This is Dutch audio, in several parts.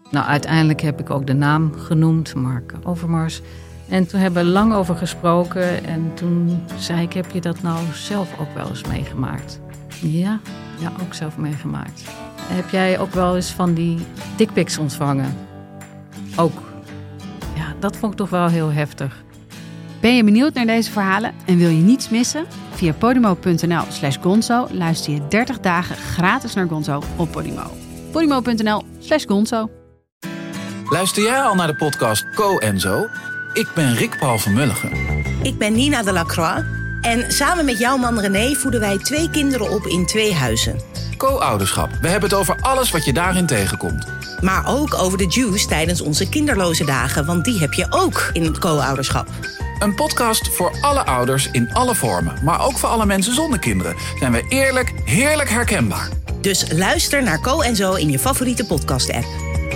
Nou, uiteindelijk heb ik ook de naam genoemd, Mark Overmars. En toen hebben we lang over gesproken. En toen zei ik, heb je dat nou zelf ook wel eens meegemaakt? Ja, ook zelf meegemaakt. Heb jij ook wel eens van die dickpics ontvangen? Ook. Ja, dat vond ik toch wel heel heftig. Ben je benieuwd naar deze verhalen en wil je niets missen? Via podimo.nl/gonzo luister je 30 dagen gratis naar Gonzo op Podimo. podimo.nl/gonzo. Luister jij al naar de podcast Co en Zo? Ik ben Rick Paul van Mulligen. Ik ben Nina de Lacroix. En samen met jouw man René voeden wij 2 kinderen op in 2 huizen. Co-ouderschap. We hebben het over alles wat je daarin tegenkomt. Maar ook over de juice tijdens onze kinderloze dagen. Want die heb je ook in het co-ouderschap. Een podcast voor alle ouders in alle vormen. Maar ook voor alle mensen zonder kinderen. Zijn we eerlijk, heerlijk herkenbaar. Dus luister naar Co en Zo in je favoriete podcast-app.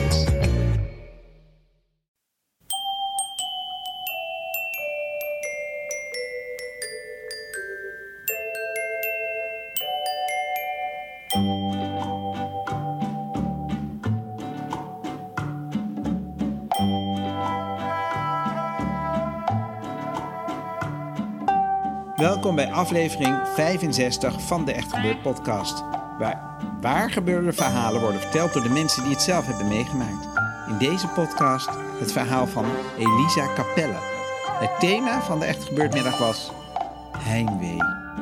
Welkom bij aflevering 65 van de Echt Gebeurd podcast. Waar gebeurde verhalen worden verteld door de mensen die het zelf hebben meegemaakt. In deze podcast het verhaal van Elisa Capelle. Het thema van de Echt Gebeurd middag was heimwee.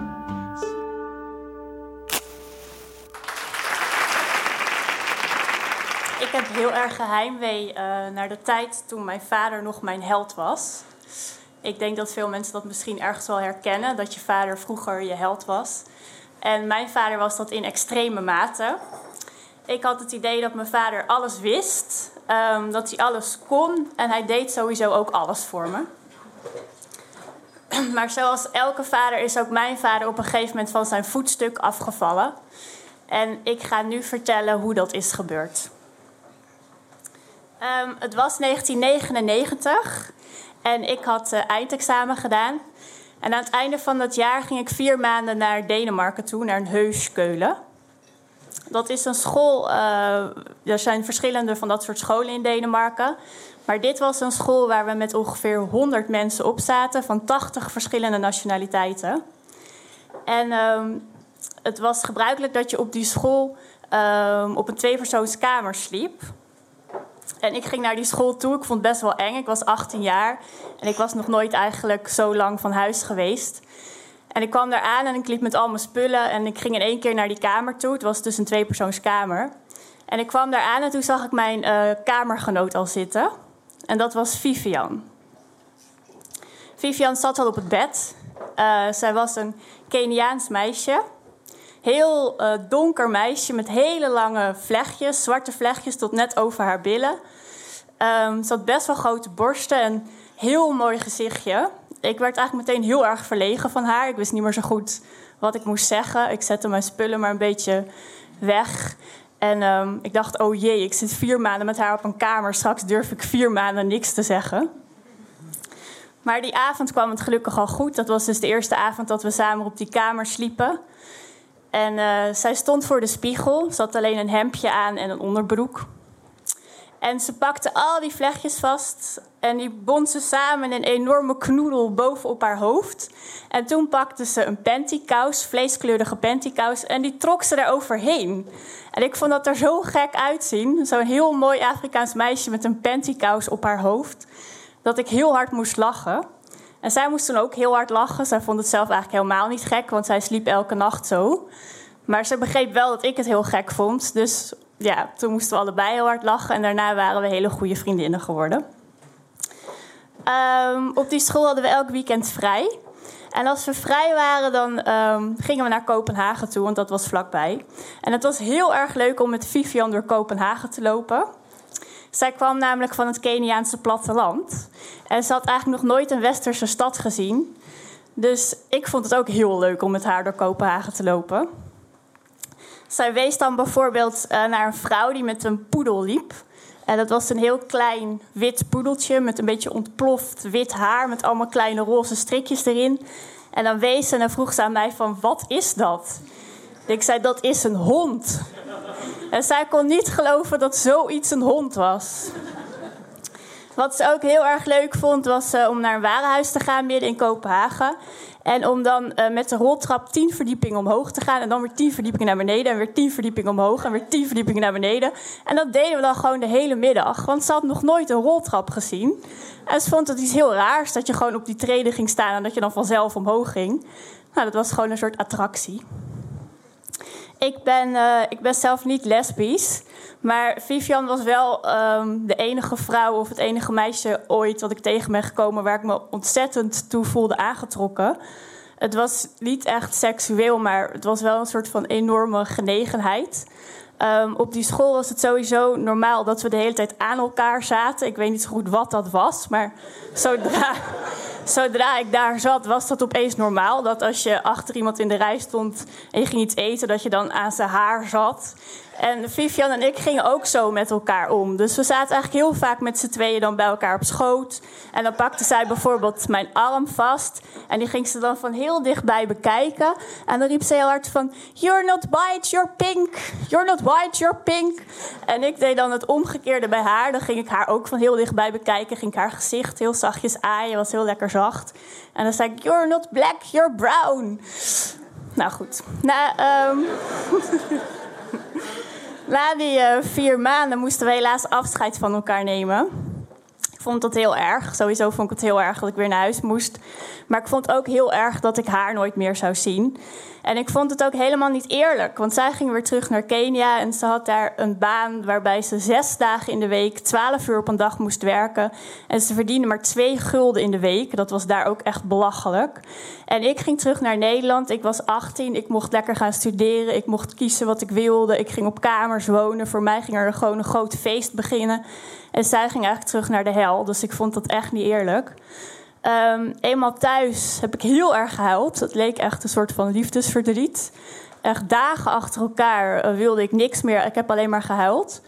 Ik heb heel erg heimwee naar de tijd toen mijn vader nog mijn held was. Ik denk dat veel mensen dat misschien ergens wel herkennen, dat je vader vroeger je held was. En mijn vader was dat in extreme mate. Ik had het idee dat mijn vader alles wist, dat hij alles kon en hij deed sowieso ook alles voor me. Maar zoals elke vader is ook mijn vader op een gegeven moment van zijn voetstuk afgevallen. En ik ga nu vertellen hoe dat is gebeurd. Het was 1999 en ik had eindexamen gedaan. En aan het einde van dat jaar ging ik 4 maanden naar Denemarken toe, naar een Heusskeulen. Dat is een school, er zijn verschillende van dat soort scholen in Denemarken. Maar dit was een school waar we met ongeveer 100 mensen op zaten, van 80 verschillende nationaliteiten. En het was gebruikelijk dat je op die school op een 2-persoonskamer sliep. En ik ging naar die school toe. Ik vond het best wel eng. Ik was 18 jaar. En ik was nog nooit eigenlijk zo lang van huis geweest. En ik kwam daar aan en ik liep met al mijn spullen. En ik ging in 1 keer naar die kamer toe. Het was dus een 2-persoonskamer. En ik kwam daar aan en toen zag ik mijn kamergenoot al zitten. En dat was Vivian. Vivian zat al op het bed. Zij was een Keniaans meisje. Heel donker meisje met hele lange vlechtjes, zwarte vlechtjes tot net over haar billen. Ze had best wel grote borsten en heel mooi gezichtje. Ik werd eigenlijk meteen heel erg verlegen van haar. Ik wist niet meer zo goed wat ik moest zeggen. Ik zette mijn spullen maar een beetje weg. En ik dacht, oh jee, ik zit 4 maanden met haar op een kamer. Straks durf ik 4 maanden niks te zeggen. Maar die avond kwam het gelukkig al goed. Dat was dus de eerste avond dat we samen op die kamer sliepen. En zij stond voor de spiegel. Ze had alleen een hemdje aan en een onderbroek. En ze pakte al die vlechtjes vast. En die bond ze samen in een enorme knoedel bovenop haar hoofd. En toen pakte ze een pantykous, vleeskleurige pantykous. En die trok ze daar overheen. En ik vond dat er zo gek uitzien. Zo'n heel mooi Afrikaans meisje met een pantykous op haar hoofd. Dat ik heel hard moest lachen. En zij moest toen ook heel hard lachen. Zij vond het zelf eigenlijk helemaal niet gek, want zij sliep elke nacht zo. Maar ze begreep wel dat ik het heel gek vond. Dus ja, toen moesten we allebei heel hard lachen. En daarna waren we hele goede vriendinnen geworden. Op die school hadden we elk weekend vrij. En als we vrij waren, dan gingen we naar Kopenhagen toe, want dat was vlakbij. En het was heel erg leuk om met Vivian door Kopenhagen te lopen. Zij kwam namelijk van het Keniaanse platteland. En ze had eigenlijk nog nooit een westerse stad gezien. Dus ik vond het ook heel leuk om met haar door Kopenhagen te lopen. Zij wees dan bijvoorbeeld naar een vrouw die met een poedel liep. En dat was een heel klein wit poedeltje met een beetje ontploft wit haar, met allemaal kleine roze strikjes erin. En dan wees ze en dan vroeg ze aan mij van, wat is dat? Ik zei, dat is een hond. En zij kon niet geloven dat zoiets een hond was. Wat ze ook heel erg leuk vond, was om naar een warenhuis te gaan midden in Kopenhagen. En om dan met de roltrap 10 verdiepingen omhoog te gaan. En dan weer 10 verdiepingen naar beneden. En weer 10 verdiepingen omhoog. En weer 10 verdiepingen naar beneden. En dat deden we dan gewoon de hele middag. Want ze had nog nooit een roltrap gezien. En ze vond het iets heel raars dat je gewoon op die treden ging staan. En dat je dan vanzelf omhoog ging. Nou, dat was gewoon een soort attractie. Ik ben zelf niet lesbisch. Maar Vivian was wel de enige vrouw of het enige meisje ooit wat ik tegen ben gekomen waar ik me ontzettend toe voelde aangetrokken. Het was niet echt seksueel, maar het was wel een soort van enorme genegenheid. Op die school was het sowieso normaal dat we de hele tijd aan elkaar zaten. Ik weet niet zo goed wat dat was, maar zodra ik daar zat, was dat opeens normaal. Dat als je achter iemand in de rij stond en je ging iets eten, dat je dan aan zijn haar zat. En Vivian en ik gingen ook zo met elkaar om. Dus we zaten eigenlijk heel vaak met z'n tweeën dan bij elkaar op schoot. En dan pakte zij bijvoorbeeld mijn arm vast. En die ging ze dan van heel dichtbij bekijken. En dan riep ze heel hard van... You're not white, you're pink. You're not white, you're pink. En ik deed dan het omgekeerde bij haar. Dan ging ik haar ook van heel dichtbij bekijken. Ging ik haar gezicht heel zachtjes aaien. Was heel lekker zacht. En dan zei ik... You're not black, you're brown. Nou goed. Na die 4 maanden moesten we helaas afscheid van elkaar nemen. Ik vond dat heel erg. Sowieso vond ik het heel erg dat ik weer naar huis moest. Maar ik vond ook heel erg dat ik haar nooit meer zou zien. En ik vond het ook helemaal niet eerlijk. Want zij ging weer terug naar Kenia en ze had daar een baan waarbij ze 6 dagen in de week 12 uur op een dag moest werken. En ze verdiende maar 2 gulden in de week. Dat was daar ook echt belachelijk. En ik ging terug naar Nederland. Ik was 18. Ik mocht lekker gaan studeren. Ik mocht kiezen wat ik wilde. Ik ging op kamers wonen. Voor mij ging er gewoon een groot feest beginnen. En zij ging eigenlijk terug naar de hel. Dus ik vond dat echt niet eerlijk. Eenmaal thuis heb ik heel erg gehuild. Het leek echt een soort van liefdesverdriet. Echt dagen achter elkaar wilde ik niks meer. Ik heb alleen maar gehuild.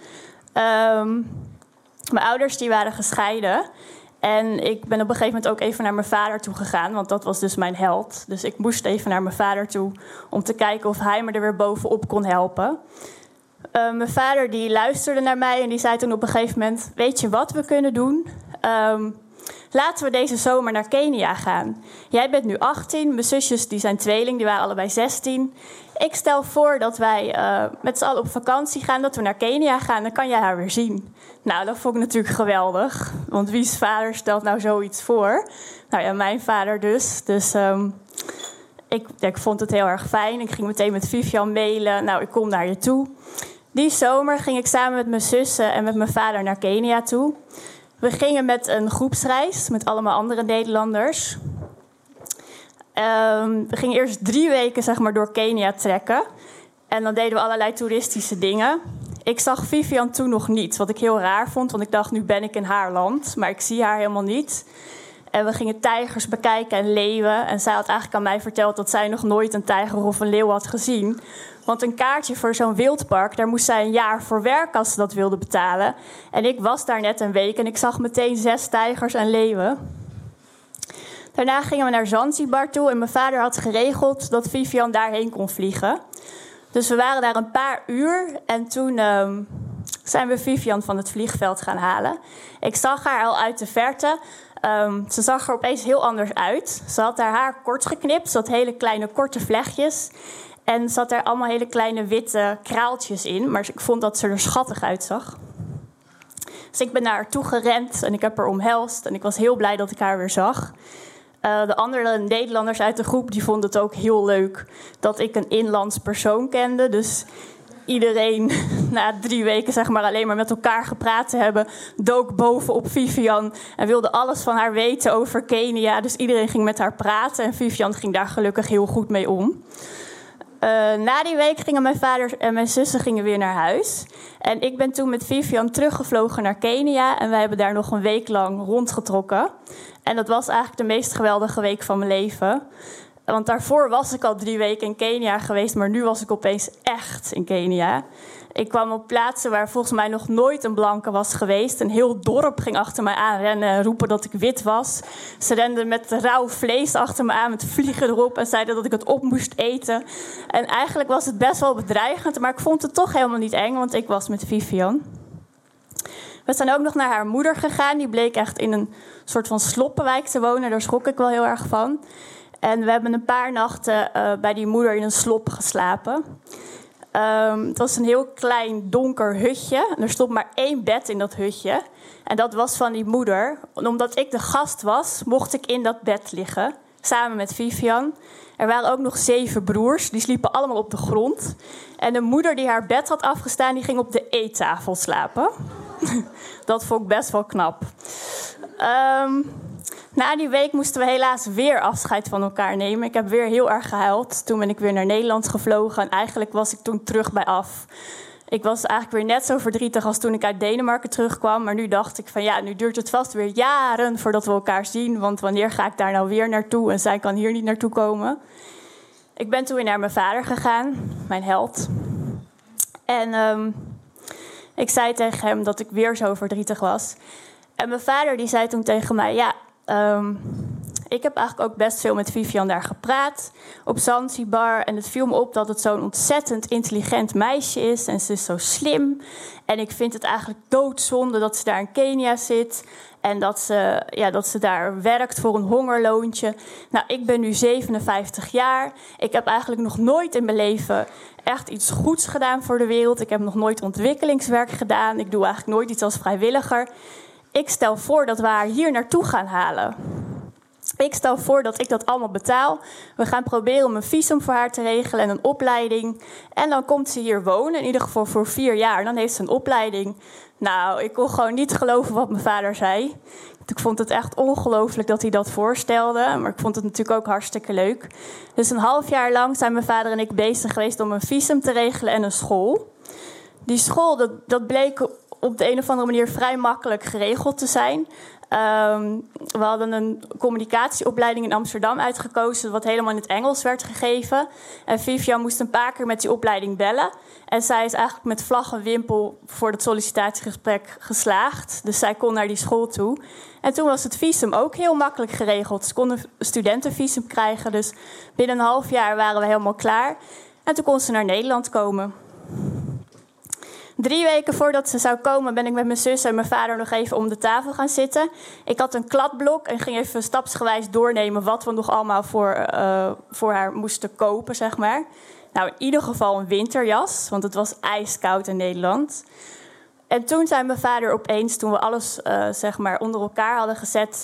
Mijn ouders die waren gescheiden. En ik ben op een gegeven moment ook even naar mijn vader toe gegaan. Want dat was dus mijn held. Dus ik moest even naar mijn vader toe om te kijken of hij me er weer bovenop kon helpen. Mijn vader die luisterde naar mij en die zei toen op een gegeven moment... Weet je wat we kunnen doen? Laten we deze zomer naar Kenia gaan. Jij bent nu 18, mijn zusjes die zijn tweeling, die waren allebei 16. Ik stel voor dat wij met z'n allen op vakantie gaan, dat we naar Kenia gaan. Dan kan jij haar weer zien. Nou, dat vond ik natuurlijk geweldig. Want wie's vader stelt nou zoiets voor? Nou ja, mijn vader dus. Dus ik vond het heel erg fijn. Ik ging meteen met Vivian mailen. Nou, ik kom naar je toe. Die zomer ging ik samen met mijn zussen en met mijn vader naar Kenia toe. We gingen met een groepsreis met allemaal andere Nederlanders. We gingen eerst 3 weken zeg maar, door Kenia trekken. En dan deden we allerlei toeristische dingen. Ik zag Vivian toen nog niet, wat ik heel raar vond. Want ik dacht, nu ben ik in haar land. Maar ik zie haar helemaal niet. En we gingen tijgers bekijken en leeuwen. En zij had eigenlijk aan mij verteld dat zij nog nooit een tijger of een leeuw had gezien. Want een kaartje voor zo'n wildpark, daar moest zij een jaar voor werken als ze dat wilde betalen. En ik was daar net een week en ik zag meteen 6 tijgers en leeuwen. Daarna gingen we naar Zanzibar toe en mijn vader had geregeld dat Vivian daarheen kon vliegen. Dus we waren daar een paar uur en toen zijn we Vivian van het vliegveld gaan halen. Ik zag haar al uit de verte. Ze zag er opeens heel anders uit. Ze had haar haar kort geknipt, ze had hele kleine korte vlechtjes. En ze had er allemaal hele kleine witte kraaltjes in. Maar ik vond dat ze er schattig uitzag. Dus ik ben naar haar toe gerend en ik heb haar omhelst. En ik was heel blij dat ik haar weer zag. De andere Nederlanders uit de groep die vonden het ook heel leuk dat ik een inlands persoon kende. Dus iedereen na 3 weken zeg maar, alleen maar met elkaar gepraat te hebben, dook bovenop Vivian en wilde alles van haar weten over Kenia. Dus iedereen ging met haar praten en Vivian ging daar gelukkig heel goed mee om. Na die week gingen mijn vader en mijn zussen weer naar huis. En ik ben toen met Vivian teruggevlogen naar Kenia. En wij hebben daar nog een week lang rondgetrokken. En dat was eigenlijk de meest geweldige week van mijn leven. Want daarvoor was ik al 3 weken in Kenia geweest. Maar nu was ik opeens echt in Kenia. Ik kwam op plaatsen waar volgens mij nog nooit een blanke was geweest. Een heel dorp ging achter mij aanrennen en roepen dat ik wit was. Ze renden met rauw vlees achter me aan, met vliegen erop... en zeiden dat ik het op moest eten. En eigenlijk was het best wel bedreigend, maar ik vond het toch helemaal niet eng... want ik was met Vivian. We zijn ook nog naar haar moeder gegaan. Die bleek echt in een soort van sloppenwijk te wonen. Daar schrok ik wel heel erg van. En we hebben een paar nachten bij die moeder in een slop geslapen... Het was een heel klein donker hutje. En er stond maar 1 bed in dat hutje. En dat was van die moeder. En omdat ik de gast was, mocht ik in dat bed liggen. Samen met Vivian. Er waren ook nog 7 broers. Die sliepen allemaal op de grond. En de moeder die haar bed had afgestaan, die ging op de eettafel slapen. Dat vond ik best wel knap. Na die week moesten we helaas weer afscheid van elkaar nemen. Ik heb weer heel erg gehuild. Toen ben ik weer naar Nederland gevlogen. En eigenlijk was ik toen terug bij af. Ik was eigenlijk weer net zo verdrietig als toen ik uit Denemarken terugkwam. Maar nu dacht ik van ja, nu duurt het vast weer jaren voordat we elkaar zien. Want wanneer ga ik daar nou weer naartoe? En zij kan hier niet naartoe komen. Ik ben toen weer naar mijn vader gegaan. Mijn held. En ik zei tegen hem dat ik weer zo verdrietig was. En mijn vader die zei toen tegen mij... ja. Ik heb eigenlijk ook best veel met Vivian daar gepraat op Zanzibar. En het viel me op dat het zo'n ontzettend intelligent meisje is. En ze is zo slim. En ik vind het eigenlijk doodzonde dat ze daar in Kenia zit. En dat ze daar werkt voor een hongerloontje. Nou, ik ben nu 57 jaar. Ik heb eigenlijk nog nooit in mijn leven echt iets goeds gedaan voor de wereld. Ik heb nog nooit ontwikkelingswerk gedaan. Ik doe eigenlijk nooit iets als vrijwilliger. Ik stel voor dat we haar hier naartoe gaan halen. Ik stel voor dat ik dat allemaal betaal. We gaan proberen om een visum voor haar te regelen en een opleiding. En dan komt ze hier wonen, in ieder geval voor 4 jaar. Dan heeft ze een opleiding. Nou, ik kon gewoon niet geloven wat mijn vader zei. Ik vond het echt ongelooflijk dat hij dat voorstelde. Maar ik vond het natuurlijk ook hartstikke leuk. Dus een half jaar lang zijn mijn vader en ik bezig geweest om een visum te regelen en een school. Die school, dat bleek op de een of andere manier vrij makkelijk geregeld te zijn. We hadden een communicatieopleiding in Amsterdam uitgekozen... wat helemaal in het Engels werd gegeven. En Vivian moest een paar keer met die opleiding bellen. En zij is eigenlijk met vlag en wimpel voor het sollicitatiegesprek geslaagd. Dus zij kon naar die school toe. En toen was het visum ook heel makkelijk geregeld. Ze konden een studentenvisum krijgen. Dus binnen een half jaar waren we helemaal klaar. En toen kon ze naar Nederland komen. 3 weken voordat ze zou komen ben ik met mijn zus en mijn vader nog even om de tafel gaan zitten. Ik had een kladblok en ging even stapsgewijs doornemen wat we nog allemaal voor haar moesten kopen, zeg maar. Nou, in ieder geval een winterjas, want het was ijskoud in Nederland. En toen zei mijn vader opeens, toen we alles zeg maar onder elkaar hadden gezet...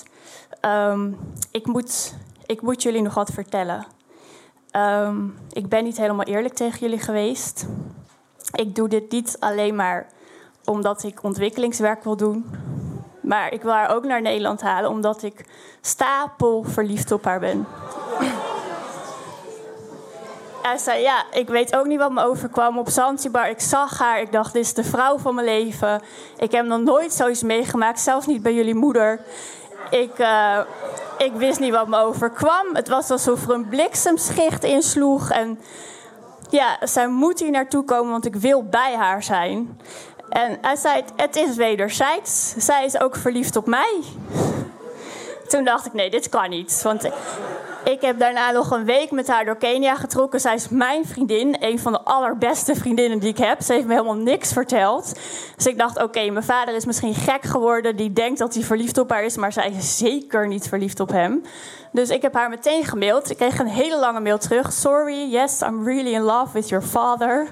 Ik moet jullie nog wat vertellen. Ik ben niet helemaal eerlijk tegen jullie geweest... Ik doe dit niet alleen maar omdat ik ontwikkelingswerk wil doen. Maar ik wil haar ook naar Nederland halen omdat ik stapelverliefd op haar ben. Hij zei, ja, ik weet ook niet wat me overkwam op Zanzibar. Ik zag haar, ik dacht, dit is de vrouw van mijn leven. Ik heb nog nooit zoiets meegemaakt, zelfs niet bij jullie moeder. Ik wist niet wat me overkwam. Het was alsof er een bliksemschicht insloeg en... Ja, zij moet hier naartoe komen, want ik wil bij haar zijn. En hij zei, het is wederzijds. Zij is ook verliefd op mij. Toen dacht ik, nee, dit kan niet. Want ik heb daarna nog een week met haar door Kenia getrokken. Zij is mijn vriendin, een van de allerbeste vriendinnen die ik heb. Ze heeft me helemaal niks verteld. Dus ik dacht, oké, mijn vader is misschien gek geworden. Die denkt dat hij verliefd op haar is, maar zij is zeker niet verliefd op hem. Dus ik heb haar meteen gemaild. Ik kreeg een hele lange mail terug. Sorry, yes, I'm really in love with your father.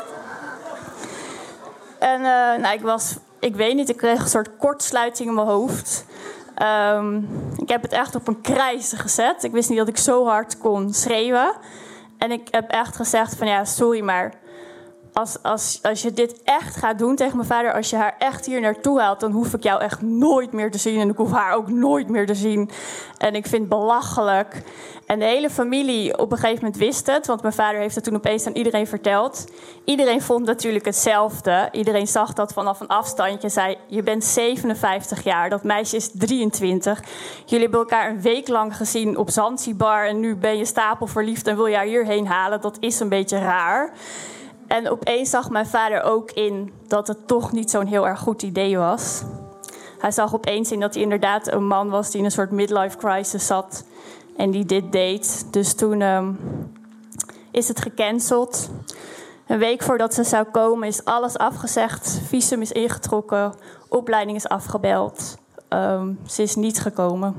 En ik weet niet, ik kreeg een soort kortsluiting in mijn hoofd. Ik heb het echt op een krijzen gezet. Ik wist niet dat ik zo hard kon schreeuwen. En ik heb echt gezegd van ja, sorry, maar als je dit echt gaat doen tegen mijn vader, als je haar echt hier naartoe haalt, dan hoef ik jou echt nooit meer te zien. En ik hoef haar ook nooit meer te zien. En ik vind het belachelijk. En de hele familie op een gegeven moment wist het, want mijn vader heeft het toen opeens aan iedereen verteld. Iedereen vond natuurlijk hetzelfde. Iedereen zag dat vanaf een afstandje. Zei, je bent 57 jaar, dat meisje is 23. Jullie hebben elkaar een week lang gezien op Zanzibar en nu ben je stapelverliefd en wil je haar hierheen halen. Dat is een beetje raar. En opeens zag mijn vader ook in dat het toch niet zo'n heel erg goed idee was. Hij zag opeens in dat hij inderdaad een man was die in een soort midlife crisis zat en die dit deed. Dus toen is het gecanceld. Een week voordat ze zou komen is alles afgezegd. Visum is ingetrokken. Opleiding is afgebeld. Ze is niet gekomen.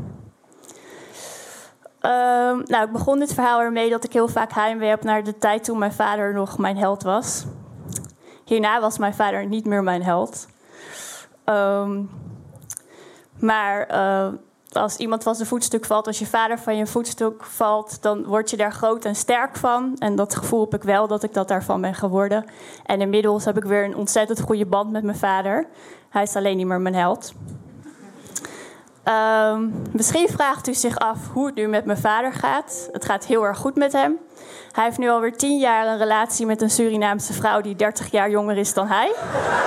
Ik begon dit verhaal ermee dat ik heel vaak heimwee heb naar de tijd toen mijn vader nog mijn held was. Hierna was mijn vader niet meer mijn held. Maar als iemand van zijn voetstuk valt, als je vader van je voetstuk valt, dan word je daar groot en sterk van. En dat gevoel heb ik wel, dat ik dat daarvan ben geworden. En inmiddels heb ik weer een ontzettend goede band met mijn vader. Hij is alleen niet meer mijn held. Misschien vraagt u zich af hoe het nu met mijn vader gaat. Het gaat heel erg goed met hem. Hij heeft nu alweer 10 jaar een relatie met een Surinaamse vrouw die 30 jaar jonger is dan hij.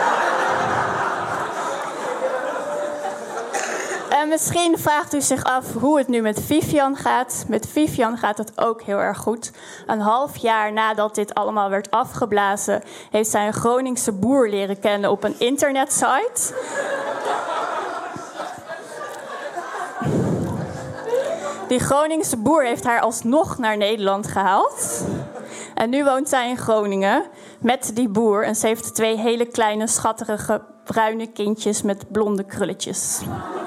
En misschien vraagt u zich af hoe het nu met Vivian gaat. Met Vivian gaat het ook heel erg goed. Een half jaar nadat dit allemaal werd afgeblazen, heeft zij een Groningse boer leren kennen op een internetsite. Die Groningse boer heeft haar alsnog naar Nederland gehaald. En nu woont zij in Groningen met die boer. En ze heeft 2 hele kleine, schatterige, bruine kindjes met blonde krulletjes.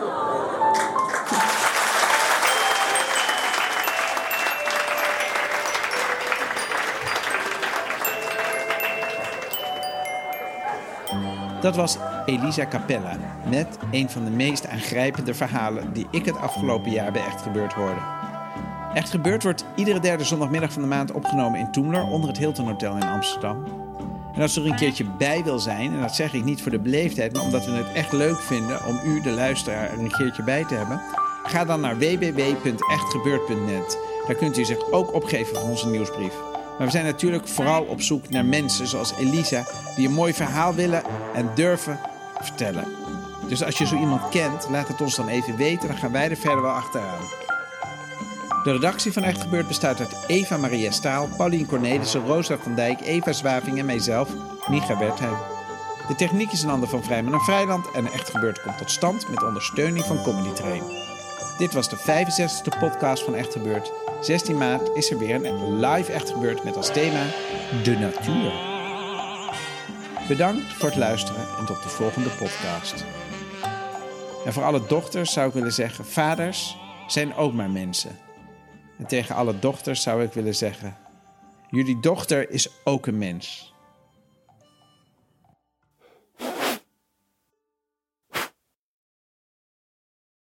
Dat was Elisa Capella met een van de meest aangrijpende verhalen die ik het afgelopen jaar bij Echt Gebeurd hoorde. Echt Gebeurd wordt iedere derde zondagmiddag van de maand opgenomen in Toemler onder het Hilton Hotel in Amsterdam. En als u er een keertje bij wil zijn, en dat zeg ik niet voor de beleefdheid, maar omdat we het echt leuk vinden om u, de luisteraar, er een keertje bij te hebben, ga dan naar www.echtgebeurd.net. Daar kunt u zich ook opgeven voor onze nieuwsbrief. Maar we zijn natuurlijk vooral op zoek naar mensen zoals Elisa die een mooi verhaal willen en durven vertellen. Dus als je zo iemand kent, laat het ons dan even weten, dan gaan wij er verder wel achteraan. De redactie van Echt Gebeurd bestaat uit Eva Maria Staal, Paulien Cornelissen, Rosa van Dijk, Eva Zwaving en mijzelf, Micha Wertheim. De techniek is in handen van Vrijman en Vrijland en Echt Gebeurd komt tot stand met ondersteuning van Comedy Train. Dit was de 65e podcast van Echt Gebeurd. 16 maart is er weer een live Echt Gebeurd met als thema de natuur. Bedankt voor het luisteren en tot de volgende podcast. En voor alle dochters zou ik willen zeggen, vaders zijn ook maar mensen. En tegen alle dochters zou ik willen zeggen, jullie dochter is ook een mens.